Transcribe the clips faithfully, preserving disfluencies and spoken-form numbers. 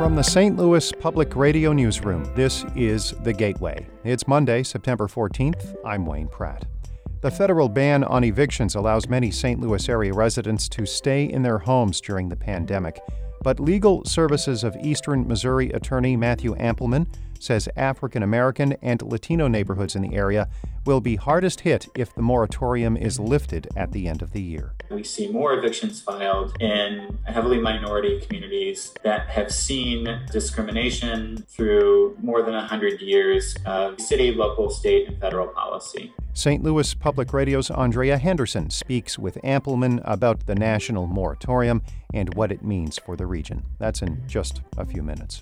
From the Saint Louis Public Radio Newsroom, this is The Gateway. It's Monday, September fourteenth. I'm Wayne Pratt. The federal ban on evictions allows many Saint Louis area residents to stay in their homes during the pandemic. But Legal Services of Eastern Missouri attorney Matthew Ampleman says African American and Latino neighborhoods in the area will be hardest hit if the moratorium is lifted at the end of the year. We see more evictions filed in heavily minority communities that have seen discrimination through more than one hundred years of city, local, state, and federal policy. Saint Louis Public Radio's Andrea Henderson speaks with Ampleman about the national moratorium and what it means for the region. That's in just a few minutes.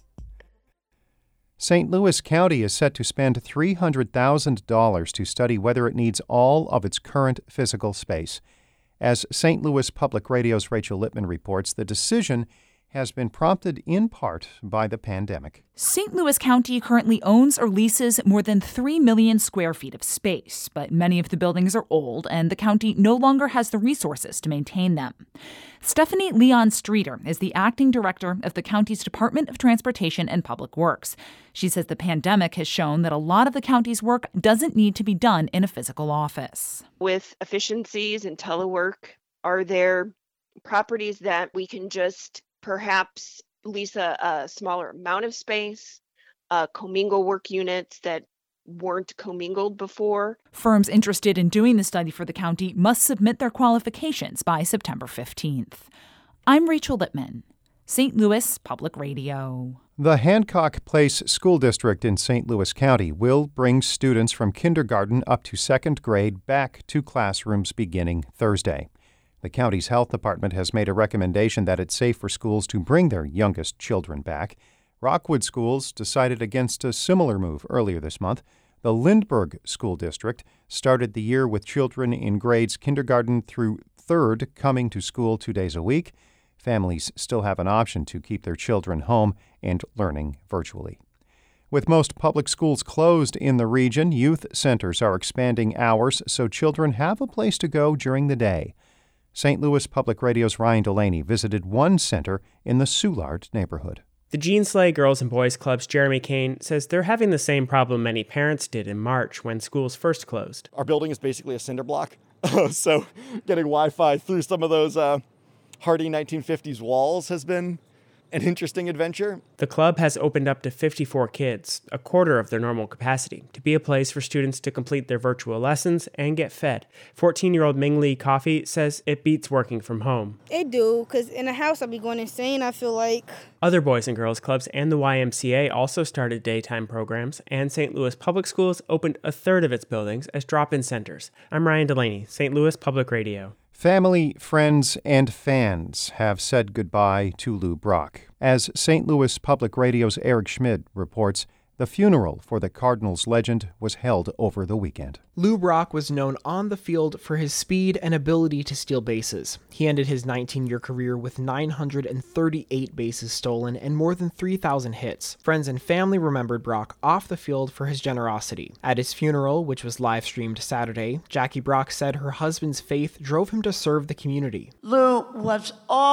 Saint Louis County is set to spend three hundred thousand dollars to study whether it needs all of its current physical space. As Saint Louis Public Radio's Rachel Lippman reports, the decision has been prompted in part by the pandemic. Saint Louis County currently owns or leases more than three million square feet of space, but many of the buildings are old and the county no longer has the resources to maintain them. Stephanie Leon Streeter is the acting director of the county's Department of Transportation and Public Works. She says the pandemic has shown that a lot of the county's work doesn't need to be done in a physical office. With efficiencies and telework, are there properties that we can just perhaps lease a, a smaller amount of space, uh, commingle work units that weren't commingled before? Firms interested in doing the study for the county must submit their qualifications by September fifteenth. I'm Rachel Lippman, Saint Louis Public Radio. The Hancock Place School District in Saint Louis County will bring students from kindergarten up to second grade back to classrooms beginning Thursday. The county's health department has made a recommendation that it's safe for schools to bring their youngest children back. Rockwood Schools decided against a similar move earlier this month. The Lindbergh School District started the year with children in grades kindergarten through third coming to school two days a week. Families still have an option to keep their children home and learning virtually. With most public schools closed in the region, youth centers are expanding hours so children have a place to go during the day. Saint Louis Public Radio's Ryan Delaney visited one center in the Soulard neighborhood. The Jean Slay Girls and Boys Club's Jeremy Kane says they're having the same problem many parents did in March when schools first closed. Our building is basically a cinder block, so getting Wi-Fi through some of those uh, hardy nineteen fifties walls has been an interesting adventure. The club has opened up to fifty-four kids, a quarter of their normal capacity, to be a place for students to complete their virtual lessons and get fed. fourteen-year-old Ming Lee Coffee says it beats working from home. It do, because in the house I'll be going insane, I feel like. Other boys and girls clubs and the Y M C A also started daytime programs, and Saint Louis Public Schools opened a third of its buildings as drop-in centers. I'm Ryan Delaney, Saint Louis Public Radio. Family, friends, and fans have said goodbye to Lou Brock. As Saint Louis Public Radio's Eric Schmid reports, the funeral for the Cardinals legend was held over the weekend. Lou Brock was known on the field for his speed and ability to steal bases. He ended his nineteen-year career with nine hundred thirty-eight bases stolen and more than three thousand hits. Friends and family remembered Brock off the field for his generosity. At his funeral, which was live-streamed Saturday, Jackie Brock said her husband's faith drove him to serve the community. Lou was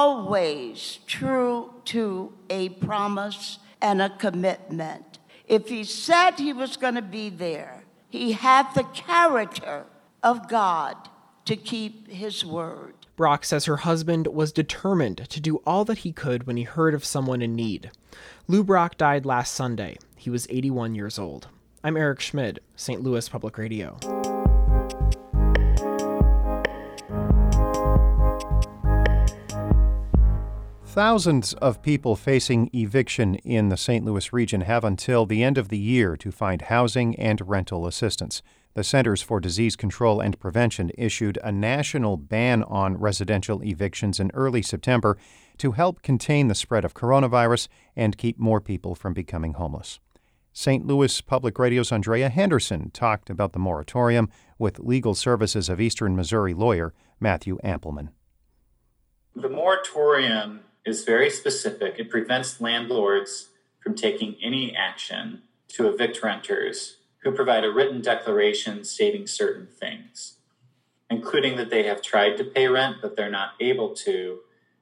always true to a promise and a commitment. If he said he was going to be there, he had the character of God to keep his word. Brock says her husband was determined to do all that he could when he heard of someone in need. Lou Brock died last Sunday. He was eighty-one years old. I'm Eric Schmid, Saint Louis Public Radio. Thousands of people facing eviction in the Saint Louis region have until the end of the year to find housing and rental assistance. The Centers for Disease Control and Prevention issued a national ban on residential evictions in early September to help contain the spread of coronavirus and keep more people from becoming homeless. Saint Louis Public Radio's Andrea Henderson talked about the moratorium with Legal Services of Eastern Missouri lawyer Matthew Ampleman. The moratorium is very specific. It prevents landlords from taking any action to evict renters who provide a written declaration stating certain things, including that they have tried to pay rent but they're not able to,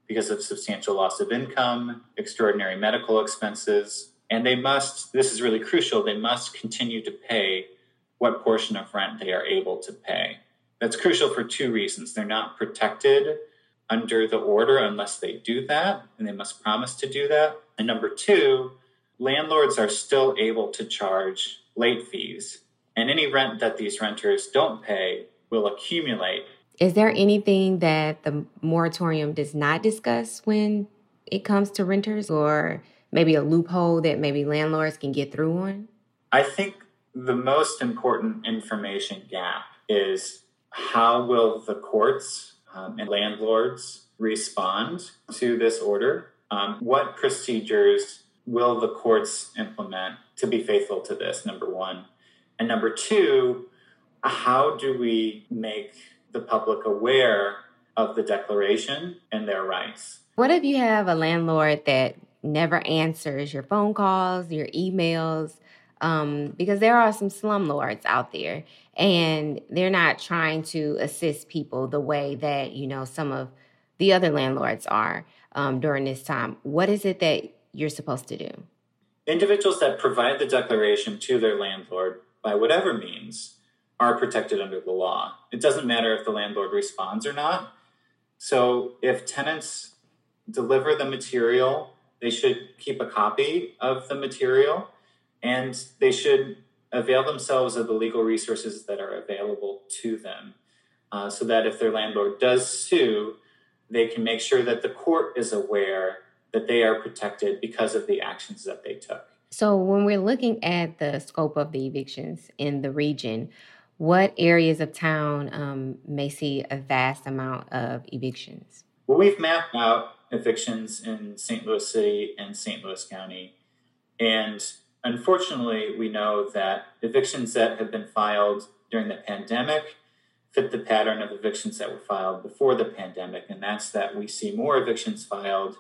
because of substantial loss of income, extraordinary medical expenses, and they must, this is really crucial, they must continue to pay what portion of rent they are able to pay. That's crucial for two reasons. They're not protected under the order unless they do that, and they must promise to do that. And number two, landlords are still able to charge late fees, and any rent that these renters don't pay will accumulate. Is there anything that the moratorium does not discuss when it comes to renters, or maybe a loophole that maybe landlords can get through on? I think the most important information gap is how will the courts um, and landlords respond to this order? Um, what procedures will the courts implement to be faithful to this, number one? And number two, how do we make the public aware of the declaration and their rights? What if you have a landlord that never answers your phone calls, your emails? Um, because there are some slumlords out there, and they're not trying to assist people the way that, you know, some of the other landlords are um, during this time. What is it that you're supposed to do? Individuals that provide the declaration to their landlord by whatever means are protected under the law. It doesn't matter if the landlord responds or not. So if tenants deliver the material, they should keep a copy of the material, and they should avail themselves of the legal resources that are available to them uh, so that if their landlord does sue, they can make sure that the court is aware that they are protected because of the actions that they took. So when we're looking at the scope of the evictions in the region, what areas of town um, may see a vast amount of evictions? Well, we've mapped out evictions in Saint Louis City and Saint Louis County. And unfortunately, we know that evictions that have been filed during the pandemic fit the pattern of evictions that were filed before the pandemic. And that's that we see more evictions filed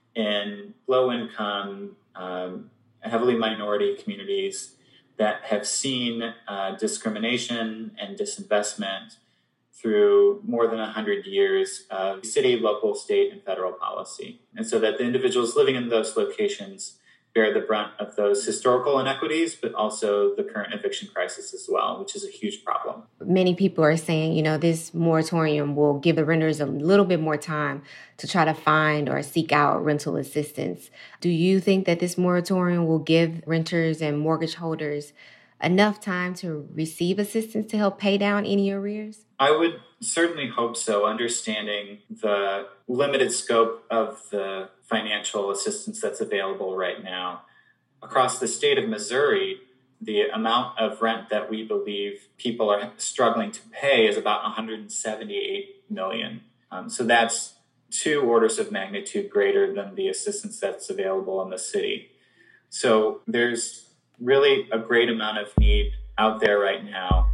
in low-income, um, heavily minority communities that have seen uh, discrimination and disinvestment through more than one hundred years of city, local, state, and federal policy. And so that the individuals living in those locations bear the brunt of those historical inequities, but also the current eviction crisis as well, which is a huge problem. Many people are saying, you know, this moratorium will give the renters a little bit more time to try to find or seek out rental assistance. Do you think that this moratorium will give renters and mortgage holders enough time to receive assistance to help pay down any arrears? I would certainly hope so, understanding the limited scope of the financial assistance that's available right now. Across the state of Missouri, the amount of rent that we believe people are struggling to pay is about one hundred seventy-eight million dollars. Um, so that's two orders of magnitude greater than the assistance that's available in the city. So there's really a great amount of need out there right now.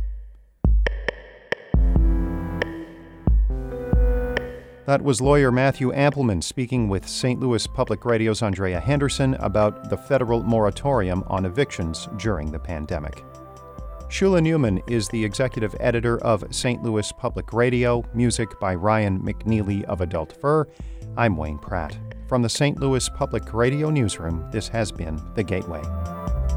That was lawyer Matthew Ampleman speaking with Saint Louis Public Radio's Andrea Henderson about the federal moratorium on evictions during the pandemic. Shula Neumann is the executive editor of Saint Louis Public Radio, music by Ryan McNeely of Adult Fur. I'm Wayne Pratt. From the Saint Louis Public Radio newsroom, this has been The Gateway.